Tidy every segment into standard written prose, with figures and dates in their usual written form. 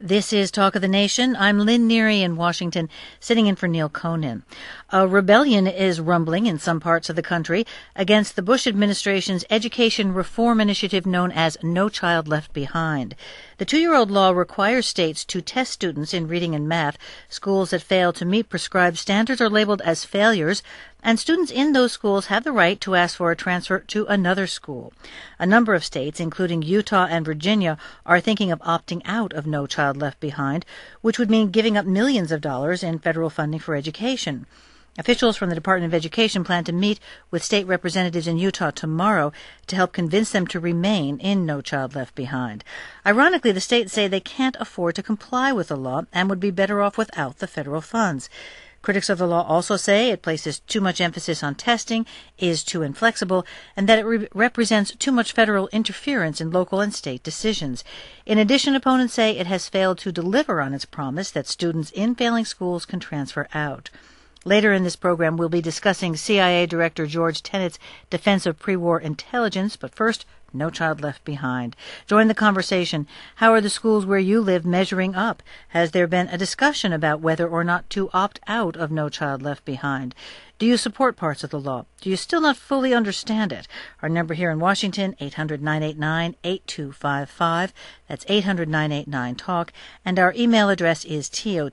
This is Talk of the Nation. I'm Lynn Neary in Washington, sitting in for Neil Conan. A rebellion is rumbling in some parts of the country against the Bush administration's education reform initiative known as No Child Left Behind. The 2-year-old law requires states to test students in reading and math. Schools that fail to meet prescribed standards are labeled as failures, and students in those schools have the right to ask for a transfer to another school. A number of states, including Utah and Virginia, are thinking of opting out of No Child Left Behind, which would mean giving up millions of dollars in federal funding for education. Officials from the Department of Education plan to meet with state representatives in Utah tomorrow to help convince them to remain in No Child Left Behind. Ironically, the states say they can't afford to comply with the law and would be better off without the federal funds. Critics of the law also say it places too much emphasis on testing, is too inflexible, and that it represents too much federal interference in local and state decisions. In addition, opponents say it has failed to deliver on its promise that students in failing schools can transfer out. Later in this program, we'll be discussing CIA Director George Tenet's defense of pre-war intelligence, but first, No Child Left Behind. Join the conversation. How are the schools where you live measuring up? Has there been a discussion about whether or not to opt out of No Child Left Behind? Do you support parts of the law? Do you still not fully understand it? Our number here in Washington, 800-989-8255. That's 800-989-TALK. And our email address is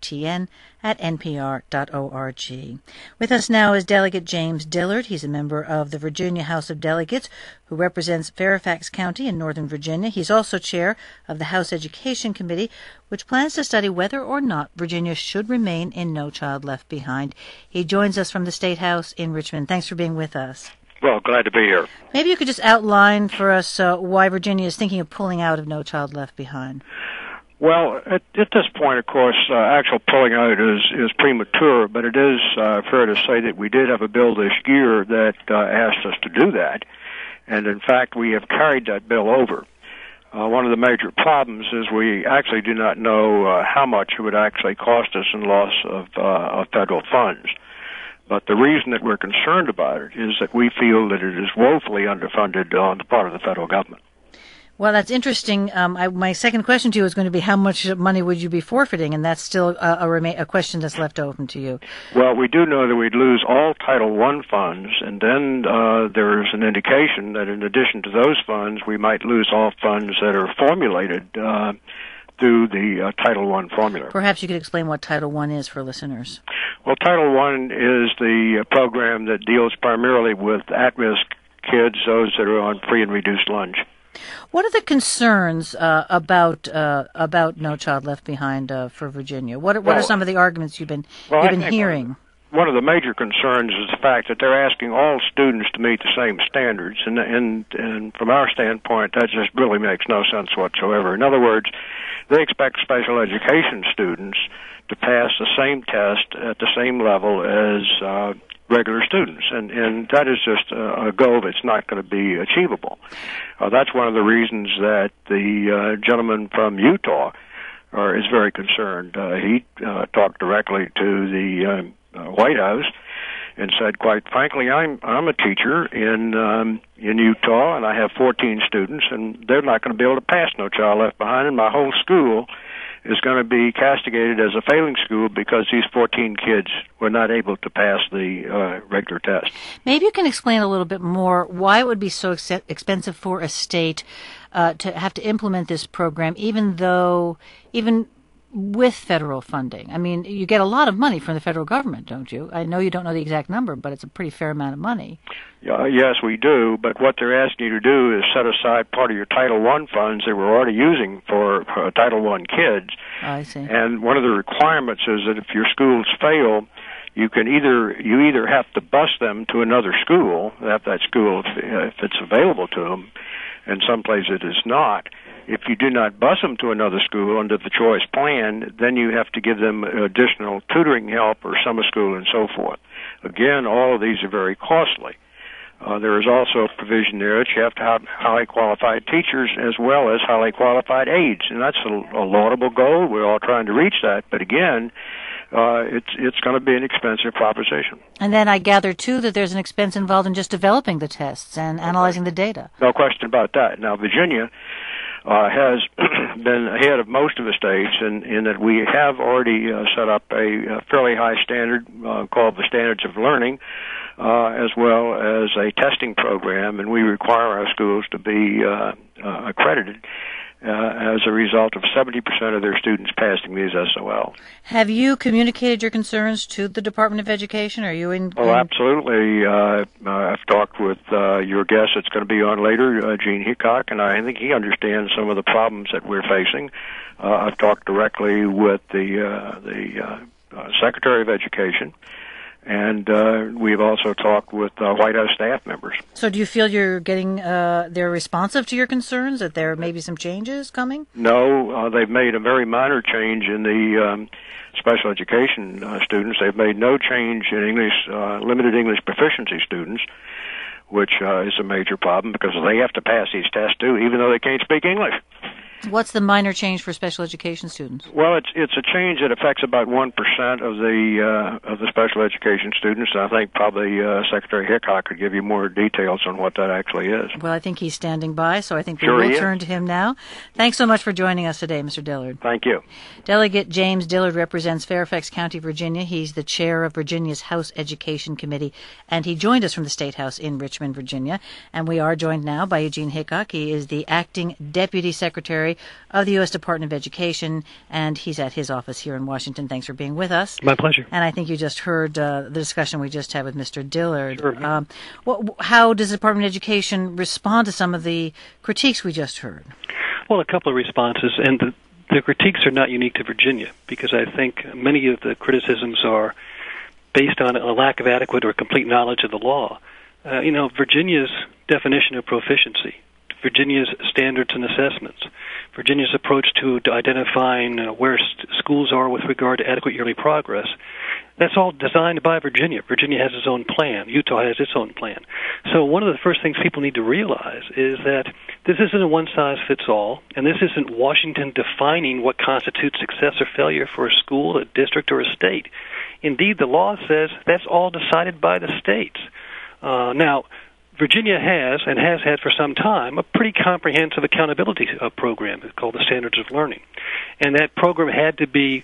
totn@npr.org. With us now is Delegate James Dillard. He's a member of the Virginia House of Delegates who represents Fairfax County in Northern Virginia. He's also chair of the House Education Committee, which plans to study whether or not Virginia should remain in No Child Left Behind. He joins us from the State House in Richmond. Thanks for being with us. Well, glad to be here. Maybe you could just outline for us why Virginia is thinking of pulling out of No Child Left Behind. Well, at this point, of course, actual pulling out is premature, but it is fair to say that we did have a bill this year that asked us to do that, and in fact, we have carried that bill over. One of the major problems is we actually do not know how much it would actually cost us in loss of federal funds. But the reason that we're concerned about it is that we feel that it is woefully underfunded on the part of the federal government. Well, that's interesting. My second question to you is going to be how much money would you be forfeiting, and that's still a question that's left open to you. Well, we do know that we'd lose all Title I funds, and then there's an indication that in addition to those funds, we might lose all funds that are formulated through the Title I formula. Perhaps you could explain what Title I is for listeners. Well, Title I is the program that deals primarily with at-risk kids, those that are on free and reduced lunch. What are the concerns about No Child Left Behind for Virginia? What are some of the arguments you've been hearing? One of the major concerns is the fact that they're asking all students to meet the same standards, and from our standpoint, that just really makes no sense whatsoever. In other words, they expect special education students to pass the same test at the same level as regular students, and that is just a goal that's not going to be achievable. That's one of the reasons that the gentleman from Utah is very concerned. He talked directly to the White House and said, quite frankly, I'm a teacher in Utah, and I have 14 students, and they're not going to be able to pass No Child Left Behind, and my whole school is going to be castigated as a failing school because these 14 kids were not able to pass the regular test. Maybe you can explain a little bit more why it would be so expensive for a state to have to implement this program, even with federal funding. I mean, you get a lot of money from the federal government, don't you? I know you don't know the exact number, but it's a pretty fair amount of money. Yes, we do, but what they're asking you to do is set aside part of your Title I funds they were already using for Title I kids. I see. And one of the requirements is that if your schools fail, you either have to bus them to another school, if that school, if it's available to them, and someplace it is not. If you do not bus them to another school under the choice plan, then you have to give them additional tutoring help or summer school and so forth. Again, all of these are very costly. There is also a provision there that you have to have highly qualified teachers as well as highly qualified aides, and that's a laudable goal. We're all trying to reach that, but again, it's going to be an expensive proposition. And then I gather, too, that there's an expense involved in just developing the tests and analyzing the data. No question about that. Now, Virginia has been ahead of most of the states in that we have already set up a fairly high standard called the Standards of Learning, as well as a testing program, and we require our schools to be accredited as a result of 70% of their students passing these SOL. Have you communicated your concerns to the Department of Education? Are you in? Oh, absolutely. I've talked with your guest that's going to be on later, Gene Hickok, and I think he understands some of the problems that we're facing. I've talked directly with the Secretary of Education, and we've also talked with White House staff members. So do you feel you're getting, they're responsive to your concerns, that there may be some changes coming? No, they've made a very minor change in the special education students. They've made no change in English, limited English proficiency students, which is a major problem because they have to pass these tests too, even though they can't speak English. What's the minor change for special education students? Well, it's a change that affects about 1% of the special education students. I think probably Secretary Hickok could give you more details on what that actually is. Well, I think he's standing by, so I think we Sure will turn to him now. Thanks so much for joining us today, Mr. Dillard. Thank you. Delegate James Dillard represents Fairfax County, Virginia. He's the chair of Virginia's House Education Committee, and he joined us from the State House in Richmond, Virginia. And we are joined now by Eugene Hickok. He is the acting Deputy Secretary of the U.S. Department of Education, and he's at his office here in Washington. Thanks for being with us. My pleasure. And I think you just heard the discussion we just had with Mr. Dillard. Sure. How does the Department of Education respond to some of the critiques we just heard? Well, a couple of responses, and the critiques are not unique to Virginia, because I think many of the criticisms are based on a lack of adequate or complete knowledge of the law. Virginia's definition of proficiency, Virginia's standards and assessments, Virginia's approach to identifying where schools are with regard to adequate yearly progress, that's all designed by Virginia. Virginia has its own plan. Utah has its own plan. So one of the first things people need to realize is that this isn't a one-size-fits-all, and this isn't Washington defining what constitutes success or failure for a school, a district, or a state. Indeed, the law says that's all decided by the states. Now, Virginia has, and has had for some time, a pretty comprehensive accountability program. It's called the Standards of Learning. And that program had to be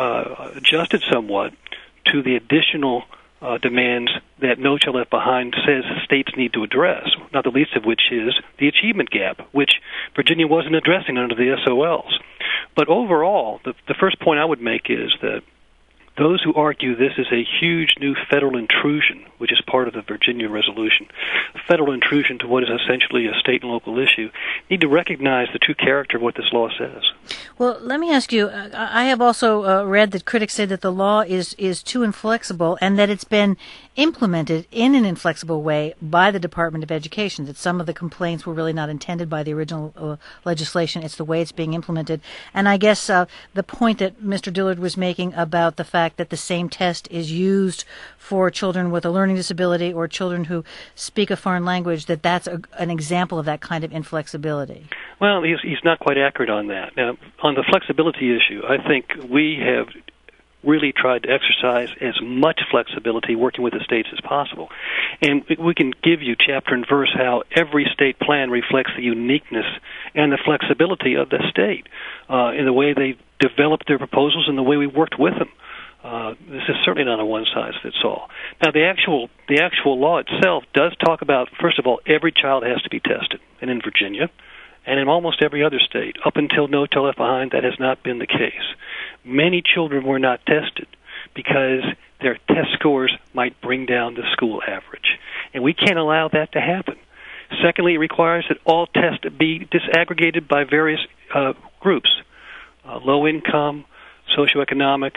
adjusted somewhat to the additional demands that No Child Left Behind says states need to address, not the least of which is the achievement gap, which Virginia wasn't addressing under the SOLs. But overall, the first point I would make is that those who argue this is a huge new federal intrusion, which is part of the Virginia resolution, a federal intrusion to what is essentially a state and local issue, need to recognize the true character of what this law says. Well, let me ask you, I have also read that critics say that the law is too inflexible and that it's been implemented in an inflexible way by the Department of Education, that some of the complaints were really not intended by the original legislation. It's the way it's being implemented. And I guess the point that Mr. Dillard was making about the fact that the same test is used for children with a learning disability or children who speak a foreign language, that's an example of that kind of inflexibility. Well, he's not quite accurate on that. Now, on the flexibility issue, I think we have really tried to exercise as much flexibility working with the states as possible. And we can give you chapter and verse how every state plan reflects the uniqueness and the flexibility of the state in the way they developed their proposals and the way we worked with them. This is certainly not a one-size-fits-all. Now, the actual law itself does talk about, first of all, every child has to be tested. And in Virginia, and in almost every other state, up until No Child Left Behind, that has not been the case. Many children were not tested because their test scores might bring down the school average. And we can't allow that to happen. Secondly, it requires that all tests be disaggregated by various groups, low income, socioeconomic,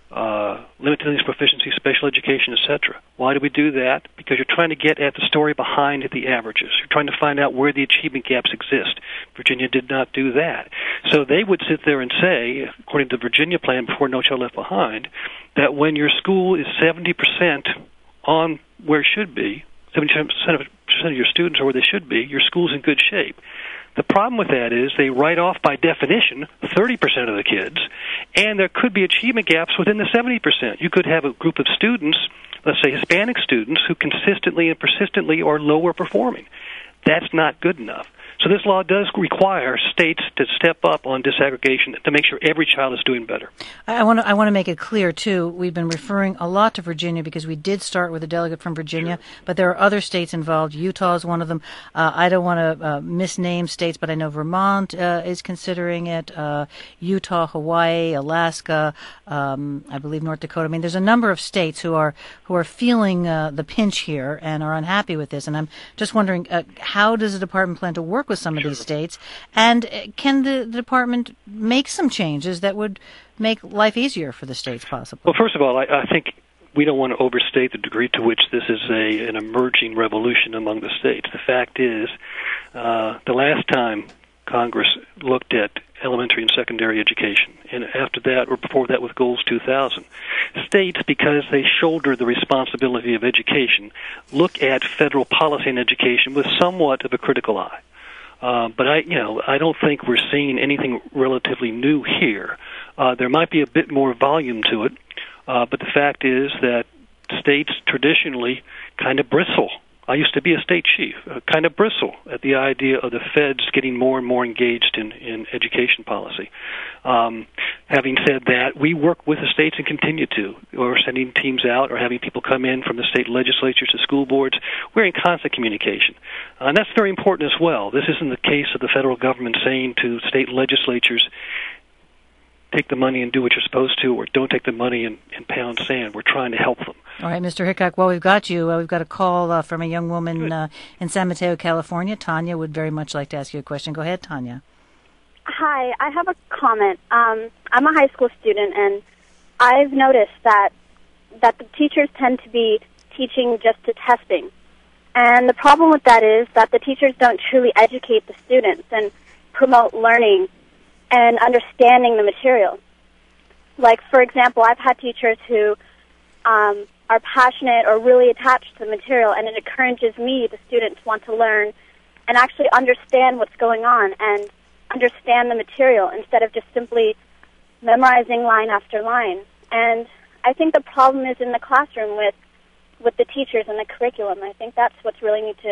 limited English proficiency, special education, etc. Why do we do that? Because you're trying to get at the story behind the averages. You're trying to find out where the achievement gaps exist. Virginia did not do that. So they would sit there and say, according to the Virginia plan before No Child Left Behind, that when your school is 70% on where it should be, 70% of your students are where they should be, your school's in good shape. The problem with that is they write off, by definition, 30% of the kids, and there could be achievement gaps within the 70%. You could have a group of students, let's say Hispanic students, who consistently and persistently are lower performing. That's not good enough. So this law does require states to step up on disaggregation to make sure every child is doing better. I want to make it clear, too, we've been referring a lot to Virginia because we did start with a delegate from Virginia, but there are other states involved. Utah is one of them. I don't want to misname states, but I know Vermont is considering it, Utah, Hawaii, Alaska, I believe North Dakota. I mean, there's a number of states who are feeling the pinch here and are unhappy with this. And I'm just wondering, how does the department plan to work with some of these states? And can the department make some changes that would make life easier for the states, possibly? Well, first of all, I think we don't want to overstate the degree to which this is an emerging revolution among the states. The fact is, the last time Congress looked at elementary and secondary education, and after that, or before that with Goals 2000, states, because they shoulder the responsibility of education, look at federal policy in education with somewhat of a critical eye. But I don't think we're seeing anything relatively new here. There might be a bit more volume to it, but the fact is that states traditionally kind of bristle. I used to be a state chief, kind of bristle at the idea of the feds getting more and more engaged in education policy. Having said that, we work with the states and continue to. We're sending teams out or having people come in from the state legislatures to school boards. We're in constant communication. And that's very important as well. This isn't the case of the federal government saying to state legislatures, take the money and do what you're supposed to, or don't take the money and pound sand. We're trying to help them. All right, Mr. Hickok, well, we've got you. We've got a call from a young woman in San Mateo, California. Tanya would very much like to ask you a question. Go ahead, Tanya. Hi, I have a comment. I'm a high school student, and I've noticed that the teachers tend to be teaching just to testing. And the problem with that is that the teachers don't truly educate the students and promote learning and understanding the material. Like, for example, I've had teachers who are passionate or really attached to the material, and it encourages me, the students, want to learn and actually understand what's going on and understand the material instead of just simply memorizing line after line. And I think the problem is in the classroom with the teachers and the curriculum. I think that's what really needs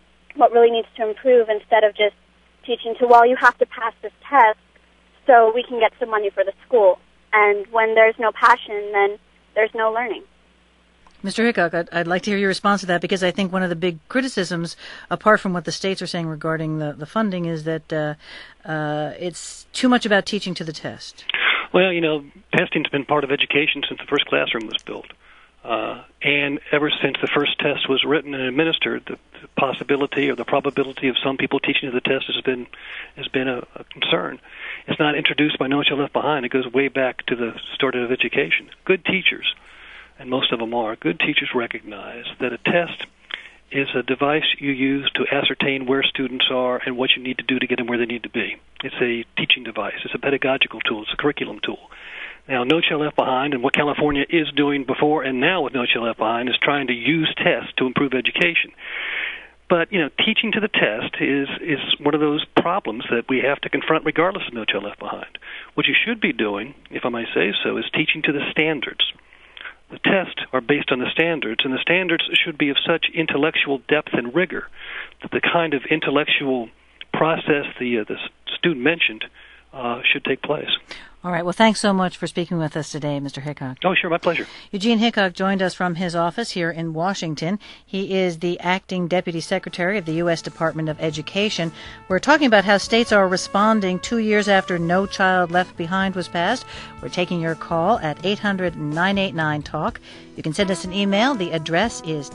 to improve, instead of just teaching to, well, you have to pass this test so we can get some money for the school. And when there's no passion, then there's no learning. Mr. Hickok, I'd like to hear your response to that, because I think one of the big criticisms, apart from what the states are saying regarding the funding, is that it's too much about teaching to the test. Well, testing's been part of education since the first classroom was built. And ever since the first test was written and administered, the possibility or the probability of some people teaching to the test has been a concern. It's not introduced by No Child Left Behind. It goes way back to the start of education. Good teachers, and most of them are, good teachers recognize that a test is a device you use to ascertain where students are and what you need to do to get them where they need to be. It's a teaching device. It's a pedagogical tool. It's a curriculum tool. Now, No Child Left Behind, and what California is doing before and now with No Child Left Behind, is trying to use tests to improve education. But, teaching to the test is one of those problems that we have to confront regardless of No Child Left Behind. What you should be doing, if I may say so, is teaching to the standards. The tests are based on the standards, and the standards should be of such intellectual depth and rigor that the kind of intellectual process the student mentioned should take place. All right. Well, thanks so much for speaking with us today, Mr. Hickok. Oh, sure. My pleasure. Eugene Hickok joined us from his office here in Washington. He is the acting deputy secretary of the U.S. Department of Education. We're talking about how states are responding 2 years after No Child Left Behind was passed. We're taking your call at 800-989-TALK. You can send us an email. The address is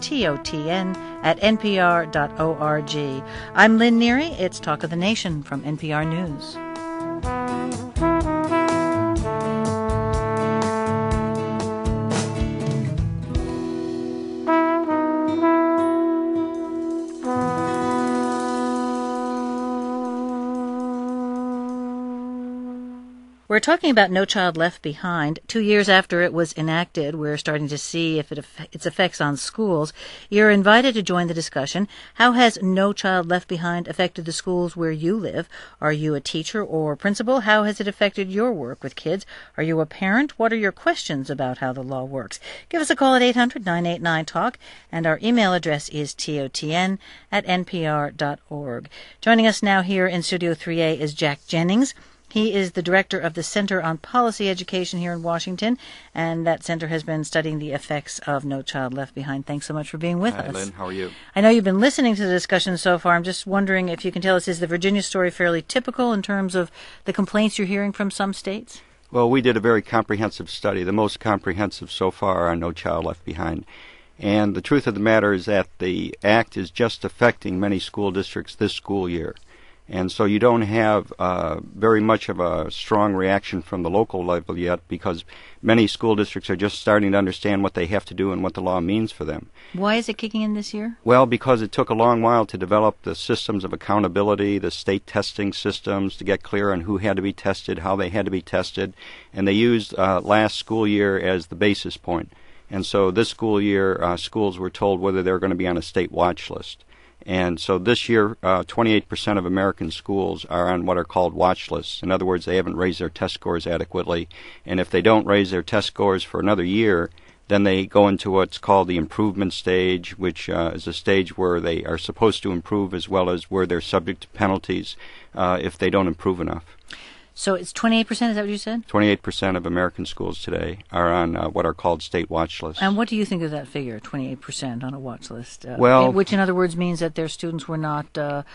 totn@npr.org. I'm Lynn Neary. It's Talk of the Nation from NPR News. We're We're talking about No Child Left Behind. 2 years after it was enacted, we're starting to see if its effects on schools. You're invited to join the discussion. How has No Child Left Behind affected the schools where you live? Are you a teacher or principal? How has it affected your work with kids? Are you a parent? What are your questions about how the law works? Give us a call at 800-989-TALK, and our email address is totn@npr.org. Joining us now here in Studio 3A is Jack Jennings. He is the director of the Center on Policy Education here in Washington, and that center has been studying the effects of No Child Left Behind. Thanks so much for being with us. Hi, Lynn. How are you? I know you've been listening to the discussion so far. I'm just wondering if you can tell us, is the Virginia story fairly typical in terms of the complaints you're hearing from some states? Well, we did a very comprehensive study, the most comprehensive so far on No Child Left Behind. And the truth of the matter is that the act is just affecting many school districts this school year. And so you don't have very much of a strong reaction from the local level yet, because many school districts are just starting to understand what they have to do and what the law means for them. Why is it kicking in this year? Well, because it took a long while to develop the systems of accountability, the state testing systems, to get clear on who had to be tested, how they had to be tested. And they used last school year as the basis point. And so this school year, schools were told whether they were going to be on a state watch list. And so this year, 28% of American schools are on what are called watch lists. In other words, they haven't raised their test scores adequately. And if they don't raise their test scores for another year, then they go into what's called the improvement stage, which is a stage where they are supposed to improve, as well as where they're subject to penalties if they don't improve enough. So it's 28%, is that what you said? 28% of American schools today are on what are called state watch lists. And what do you think of that figure, 28% on a watch list? Which in other words means that their students were not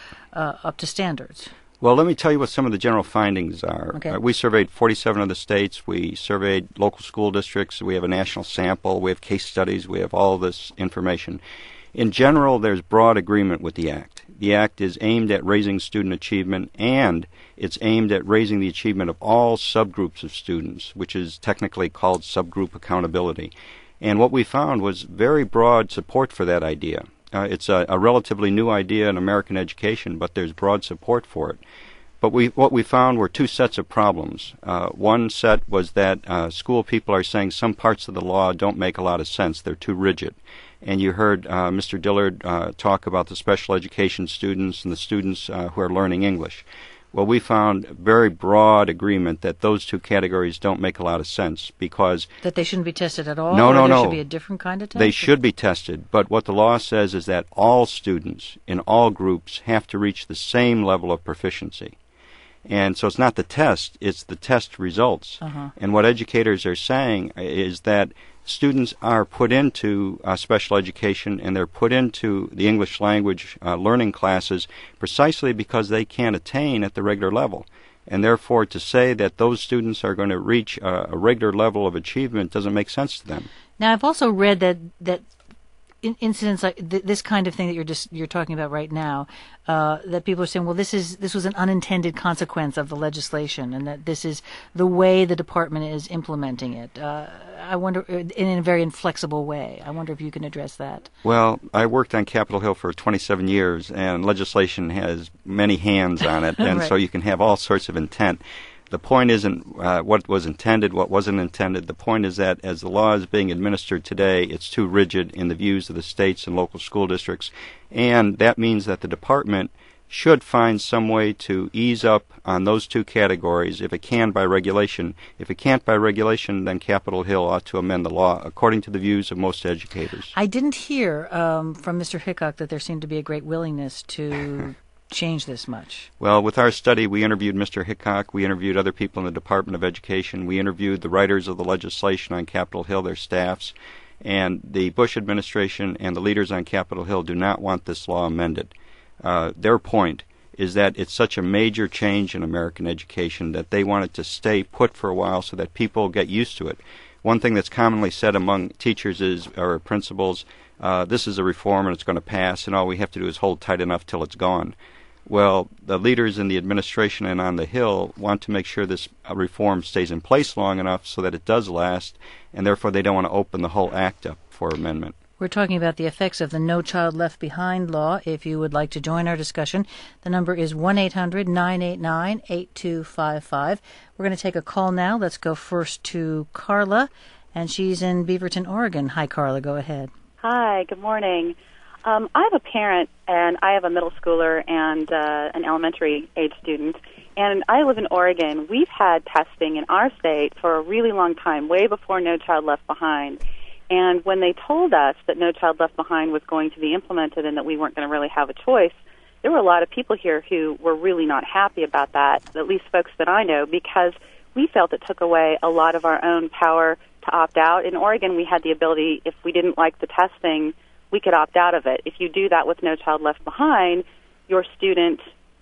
up to standards. Well, let me tell you what some of the general findings are. Okay. We surveyed 47 of the states. We surveyed local school districts. We have a national sample. We have case studies. We have all this information. In general, there's broad agreement with the Act. The Act is aimed at raising student achievement, and it's aimed at raising the achievement of all subgroups of students, which is technically called subgroup accountability. And what we found was very broad support for that idea. It's a relatively new idea in American education, but there's broad support for it. But what we found were two sets of problems. One set was that school people are saying some parts of the law don't make a lot of sense. They're too rigid. And you heard Mr. Dillard talk about the special education students and the students who are learning English. Well, we found very broad agreement that those two categories don't make a lot of sense, because... That they shouldn't be tested at all? No. There should be a different kind of test? They should be tested, but what the law says is that all students in all groups have to reach the same level of proficiency. And so it's not the test, it's the test results. Uh-huh. And what educators are saying is that students are put into special education, and they're put into the English language learning classes precisely because they can't attain at the regular level. And therefore, to say that those students are going to reach a regular level of achievement doesn't make sense to them. Now, I've also read that incidents like this kind of thing that you're talking about right now, that people are saying, well, this was an unintended consequence of the legislation, and that this is the way the department is implementing it. I wonder, in a very inflexible way. I wonder if you can address that. Well, I worked on Capitol Hill for 27 years, and legislation has many hands on it, and Right. So you can have all sorts of intent. The point isn't what was intended, what wasn't intended. The point is that as the law is being administered today, it's too rigid in the views of the states and local school districts. And that means that the department should find some way to ease up on those two categories if it can by regulation. If it can't by regulation, then Capitol Hill ought to amend the law according to the views of most educators. I didn't hear from Mr. Hickok that there seemed to be a great willingness to change this much. Well, with our study, we interviewed Mr. Hickok, we interviewed other people in the Department of Education, we interviewed the writers of the legislation on Capitol Hill, their staffs, and the Bush administration and the leaders on Capitol Hill do not want this law amended. Their point is that it's such a major change in American education that they want it to stay put for a while so that people get used to it. One thing that's commonly said among teachers or principals, this is a reform and it's going to pass, and all we have to do is hold tight enough till it's gone. Well, the leaders in the administration and on the Hill want to make sure this reform stays in place long enough so that it does last, and therefore they don't want to open the whole act up for amendment. We're talking about the effects of the No Child Left Behind law. If you would like to join our discussion, the number is 1-800-989-8255. We're going to take a call now. Let's go first to Carla, and she's in Beaverton, Oregon. Hi, Carla. Go ahead. Hi, good morning. I have a parent, and I have a middle schooler and an elementary-age student, and I live in Oregon. We've had testing in our state for a really long time, way before No Child Left Behind. And when they told us that No Child Left Behind was going to be implemented and that we weren't going to really have a choice, there were a lot of people here who were really not happy about that, at least folks that I know, because we felt it took away a lot of our own power to opt out. In Oregon, we had the ability, if we didn't like the testing, we could opt out of it. If you do that with No Child Left Behind, your school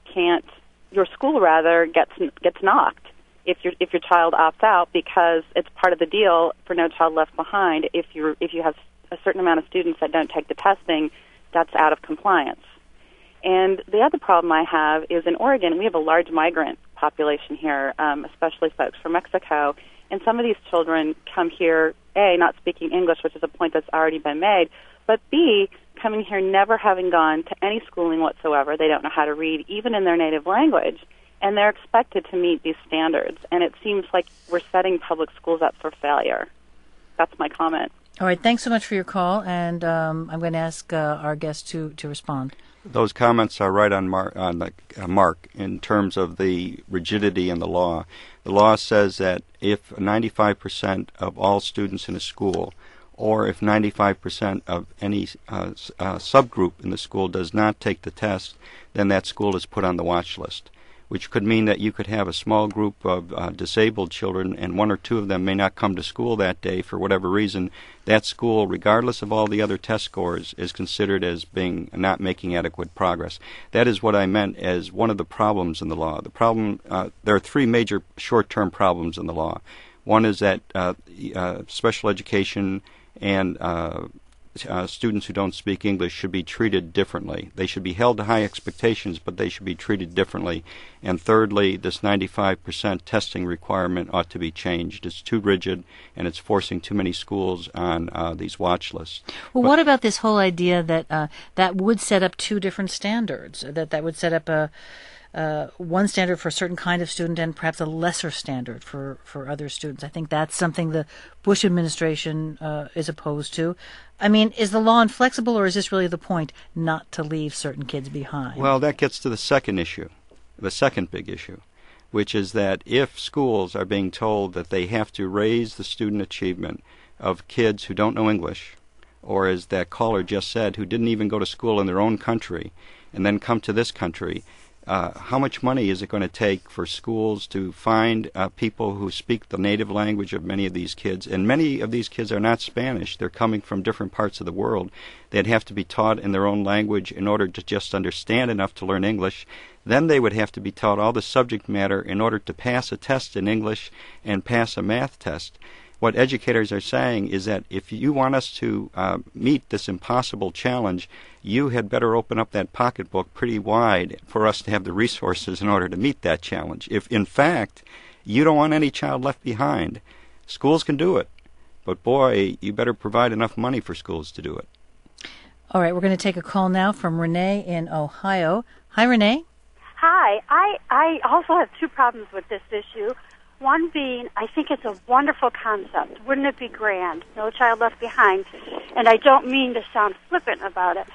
gets knocked if your child opts out, because it's part of the deal for No Child Left Behind. If you have a certain amount of students that don't take the testing, that's out of compliance. And the other problem I have is in Oregon, we have a large migrant population here, especially folks from Mexico, and some of these children come here, A, not speaking English, which is a point that's already been made, but B, coming here never having gone to any schooling whatsoever. They don't know how to read, even in their native language, and they're expected to meet these standards. And it seems like we're setting public schools up for failure. That's my comment. All right, thanks so much for your call, and I'm going to ask our guest to respond. Those comments are right on mark in terms of the rigidity in the law. The law says that if 95% of all students in a school, or if 95% of any subgroup in the school does not take the test, then that school is put on the watch list, which could mean that you could have a small group of disabled children and one or two of them may not come to school that day for whatever reason. That school, regardless of all the other test scores, is considered as being not making adequate progress. That is what I meant as one of the problems in the law. There are three major short-term problems in the law. One is that special education and students who don't speak English should be treated differently. They should be held to high expectations, but they should be treated differently. And thirdly, this 95% testing requirement ought to be changed. It's too rigid, and it's forcing too many schools on these watch lists. Well, what about this whole idea that that would set up two different standards, that would set up one standard for a certain kind of student and perhaps a lesser standard for other students? I think that's something the Bush administration is opposed to. I mean, is the law inflexible, or is this really the point, not to leave certain kids behind? Well, that gets to the second issue, the second big issue, which is that if schools are being told that they have to raise the student achievement of kids who don't know English, or as that caller just said, who didn't even go to school in their own country and then come to this country, how much money is it going to take for schools to find people who speak the native language of many of these kids? And many of these kids are not Spanish. They're coming from different parts of the world. They'd have to be taught in their own language in order to just understand enough to learn English. Then they would have to be taught all the subject matter in order to pass a test in English and pass a math test. What educators are saying is that if you want us to meet this impossible challenge, you had better open up that pocketbook pretty wide for us to have the resources in order to meet that challenge. If, in fact, you don't want any child left behind, schools can do it. But, boy, you better provide enough money for schools to do it. All right, we're going to take a call now from Renee in Ohio. Hi, Renee. Hi. I also have two problems with this issue. One being, I think it's a wonderful concept. Wouldn't it be grand? No Child Left Behind. And I don't mean to sound flippant about it.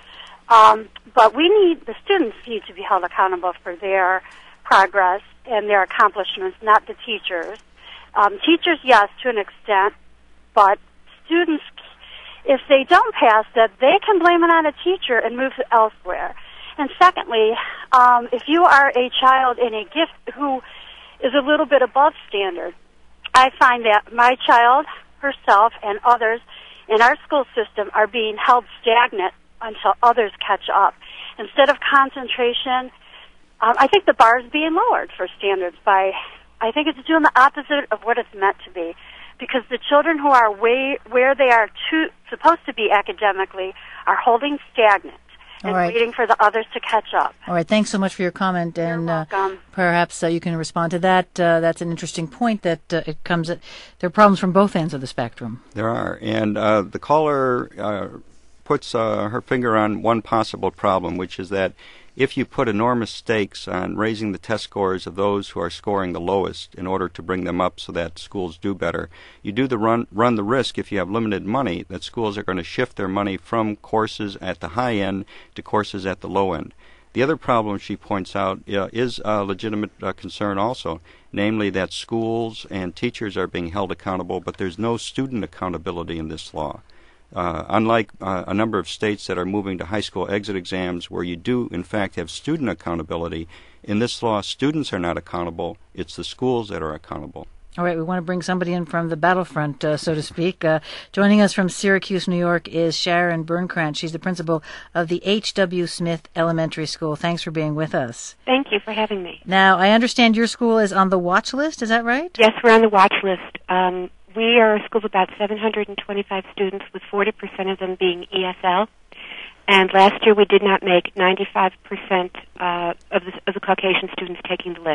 But the students need to be held accountable for their progress and their accomplishments, not the teachers. Teachers, yes, to an extent, but students, if they don't pass that, they can blame it on a teacher and move elsewhere. And secondly, if you are a child in a gift who is a little bit above standard, I find that my child, herself, and others in our school system are being held stagnant until others catch up. Instead of concentration, I think the bar is being lowered for standards I think it's doing the opposite of what it's meant to be, because the children who are where they are supposed to be academically are holding stagnant and waiting for the others to catch up. All right, thanks so much for your comment, and perhaps you can respond to that. That's an interesting point, that there are problems from both ends of the spectrum. There are, and the caller puts her finger on one possible problem, which is that if you put enormous stakes on raising the test scores of those who are scoring the lowest in order to bring them up so that schools do better, you do run the risk, if you have limited money, that schools are going to shift their money from courses at the high end to courses at the low end. The other problem she points out is a legitimate concern also, namely that schools and teachers are being held accountable, but there's no student accountability in this law. Unlike a number of states that are moving to high school exit exams where you do, in fact, have student accountability, in this law, students are not accountable. It's the schools that are accountable. All right, we want to bring somebody in from the battlefront, so to speak. Joining us from Syracuse, New York, is Sharon Burnkrant. She's the principal of the H.W. Smith Elementary School. Thanks for being with us. Thank you for having me. Now, I understand your school is on the watch list. Is that right? Yes, we're on the watch list. We are a school of about 725 students, with 40% of them being ESL. And last year we did not make 95% of the Caucasian students taking the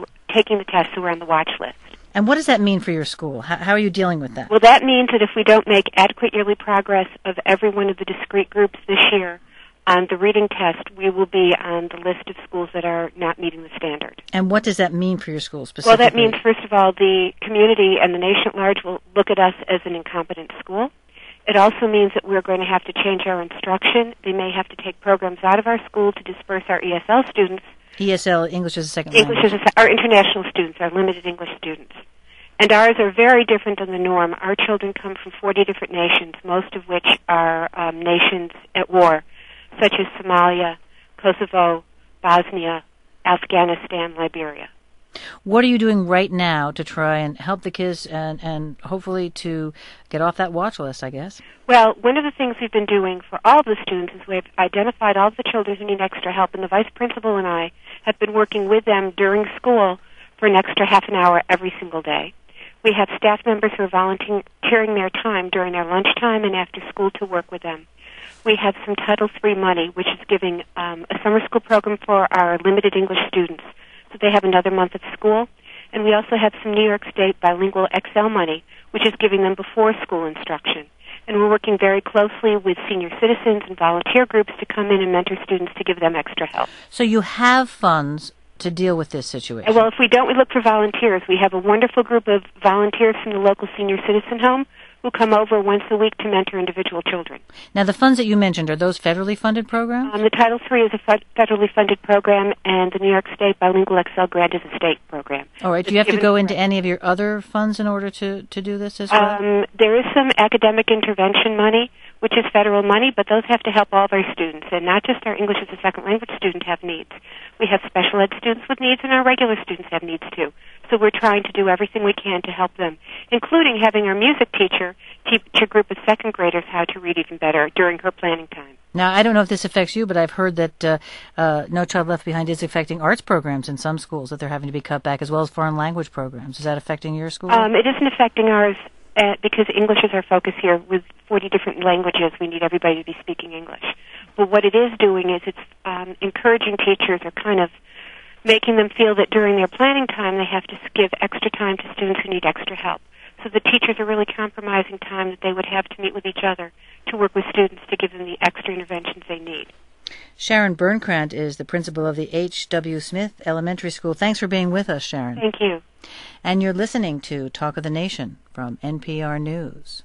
test, so we're on the watch list. And what does that mean for your school? How are you dealing with that? Well, that means that if we don't make adequate yearly progress of every one of the discrete groups this year on the reading test, we will be on the list of schools that are not meeting the standard. And what does that mean for your school specifically? Well, that means, first of all, the community and the nation at large will look at us as an incompetent school. It also means that we're going to have to change our instruction. They may have to take programs out of our school to disperse our ESL students. ESL, English as a Second Language. English as our international students, our limited English students. And ours are very different than the norm. Our children come from 40 different nations, most of which are nations at war, such as Somalia, Kosovo, Bosnia, Afghanistan, Liberia. What are you doing right now to try and help the kids and hopefully to get off that watch list, I guess? Well, one of the things we've been doing for all of the students is we've identified all of the children who need extra help, and the vice principal and I have been working with them during school for an extra half an hour every single day. We have staff members who are volunteering their time during their lunchtime and after school to work with them. We have some Title III money, which is giving a summer school program for our limited English students, so they have another month of school. And we also have some New York State bilingual XL money, which is giving them before-school instruction. And we're working very closely with senior citizens and volunteer groups to come in and mentor students to give them extra help. So you have funds to deal with this situation? Well, if we don't, we look for volunteers. We have a wonderful group of volunteers from the local senior citizen home who come over once a week to mentor individual children. Now, the funds that you mentioned, are those federally funded programs? The Title III is a federally funded program, and the New York State Bilingual XL Grant is a state program. All right. Do you have to go into any of your other funds in order to do this as well? There is some academic intervention money, which is federal money, but those have to help all of our students, and not just our English as a second language students have needs. We have special ed students with needs, and our regular students have needs too. So we're trying to do everything we can to help them, including having our music teacher teach a group of second graders how to read even better during her planning time. Now, I don't know if this affects you, but I've heard that No Child Left Behind is affecting arts programs in some schools, that they're having to be cut back, as well as foreign language programs. Is that affecting your school? It isn't affecting ours because English is our focus here. With 40 different languages, we need everybody to be speaking English. But what it is doing is it's encouraging teachers, or kind of making them feel that during their planning time they have to give extra time to students who need extra help. So the teachers are really compromising time that they would have to meet with each other to work with students to give them the extra interventions they need. Sharon Burnkrant is the principal of the H.W. Smith Elementary School. Thanks for being with us, Sharon. Thank you. And you're listening to Talk of the Nation from NPR News.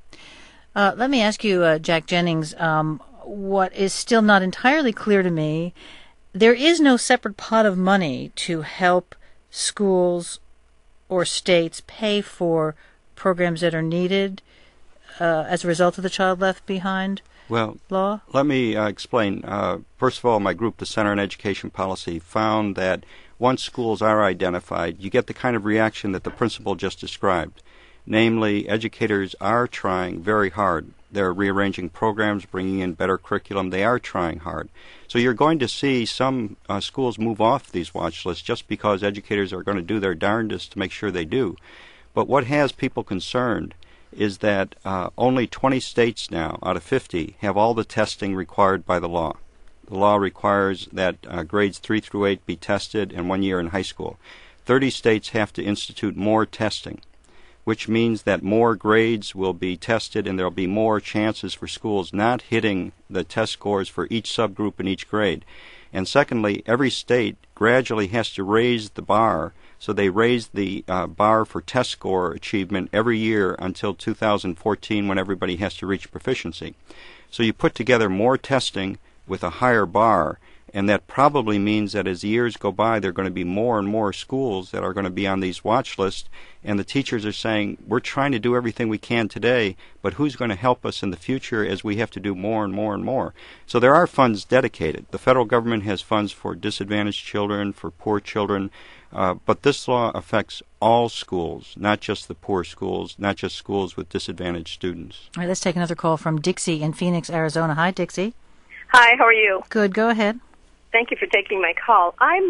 Let me ask you, Jack Jennings, what is still not entirely clear to me, there is no separate pot of money to help schools or states pay for programs that are needed as a result of the Child Left Behind law? Let me explain. First of all, my group, the Center on Education Policy, found that once schools are identified, you get the kind of reaction that the principal just described. Namely, educators are trying very hard. They're rearranging programs, bringing in better curriculum. They are trying hard. So you're going to see some schools move off these watch lists just because educators are going to do their darndest to make sure they do. But what has people concerned is that only 20 states now out of 50 have all the testing required by the law. The law requires that grades 3 through 8 be tested and 1 year in high school. 30 states have to institute more testing. which means that more grades will be tested and there will be more chances for schools not hitting the test scores for each subgroup in each grade. And secondly, every state gradually has to raise the bar. So they raised the bar for test score achievement every year until 2014 when everybody has to reach proficiency. So you put together more testing with a higher bar, and that probably means that as the years go by, there are going to be more and more schools that are going to be on these watch lists, and the teachers are saying, we're trying to do everything we can today, but who's going to help us in the future as we have to do more and more and more? So there are funds dedicated. The federal government has funds for disadvantaged children, for poor children, but this law affects all schools, not just the poor schools, not just schools with disadvantaged students. All right, let's take another call from Dixie in Phoenix, Arizona. Hi, Dixie. Hi, how are you? Good, go ahead. Thank you for taking my call. I'm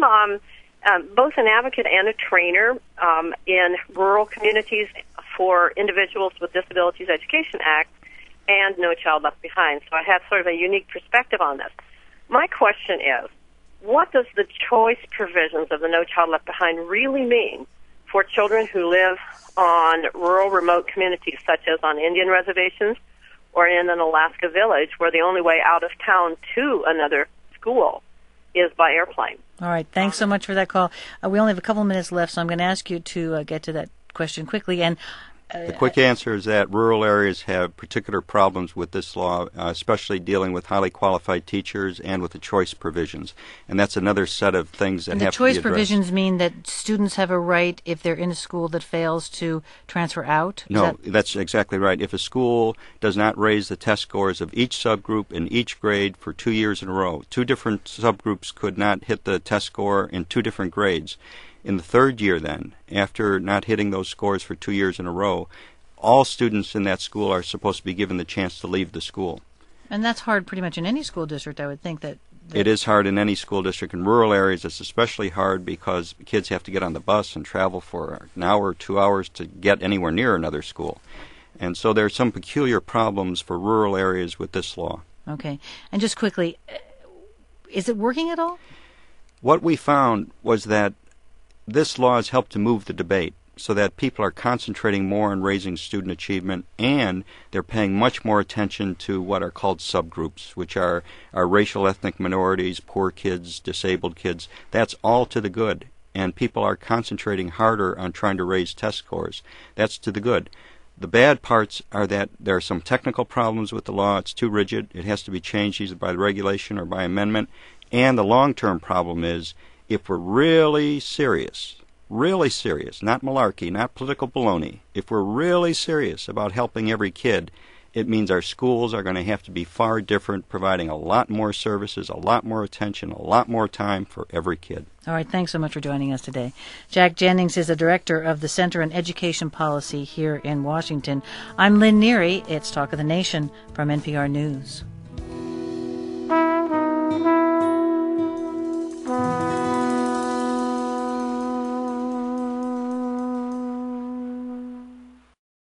both an advocate and a trainer in rural communities for Individuals with Disabilities Education Act and No Child Left Behind, so I have sort of a unique perspective on this. My question is, what does the choice provisions of the No Child Left Behind really mean for children who live on rural, remote communities, such as on Indian reservations or in an Alaska village where the only way out of town to another school is by airplane? All right. Thanks so much for that call. We only have a couple minutes left, so I'm going to ask you to get to that question quickly. And the quick answer is that rural areas have particular problems with this law, especially dealing with highly qualified teachers and with the choice provisions. And that's another set of things that have to be addressed. The choice provisions mean that students have a right, if they're in a school that fails, to transfer out? No, that's exactly right. If a school does not raise the test scores of each subgroup in each grade for 2 years in a row, two different subgroups could not hit the test score in two different grades. In the third year then, after not hitting those scores for 2 years in a row, all students in that school are supposed to be given the chance to leave the school. And that's hard pretty much in any school district, I would think. That it is hard in any school district. In rural areas, it's especially hard because kids have to get on the bus and travel for an hour or 2 hours to get anywhere near another school. And so there are some peculiar problems for rural areas with this law. Okay. And just quickly, is it working at all? What we found was that this law has helped to move the debate so that people are concentrating more on raising student achievement, and they're paying much more attention to what are called subgroups, which are racial ethnic minorities, poor kids, disabled kids. That's all to the good, and people are concentrating harder on trying to raise test scores. That's to the good. The bad parts are that there are some technical problems with the law. It's too rigid. It has to be changed either by regulation or by amendment. And the long-term problem is, if we're really serious, not malarkey, not political baloney, if we're really serious about helping every kid, it means our schools are going to have to be far different, providing a lot more services, a lot more attention, a lot more time for every kid. All right, thanks so much for joining us today. Jack Jennings is the director of the Center on Education Policy here in Washington. I'm Lynn Neary. It's Talk of the Nation from NPR News.